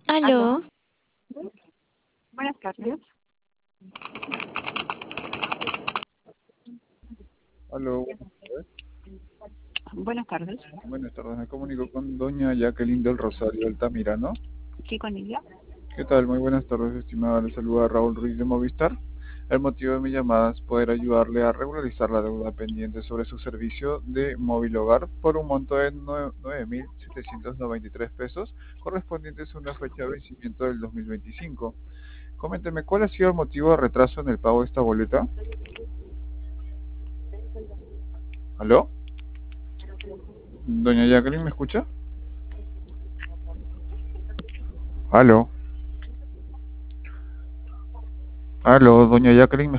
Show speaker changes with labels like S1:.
S1: Aló,
S2: Aló,
S1: buenas tardes.
S3: Aló, buenas tardes.
S1: Buenas tardes.
S3: Buenas tardes, me comunico con doña Jacqueline del Rosario Altamirano.
S1: Sí, con ella.
S3: ¿Qué tal? Muy buenas tardes, estimada. Le saluda Raúl Ruiz de Movistar. El motivo de mi llamada es poder ayudarle a regularizar la deuda pendiente sobre su servicio de móvil hogar por un monto de 9.793 pesos, correspondientes a una fecha de vencimiento del 2025. Coménteme, ¿cuál ha sido el motivo de retraso en el pago de esta boleta? ¿Aló? ¿Doña Jacqueline me escucha? ¿Aló? ¿Aló, doña Jacqueline me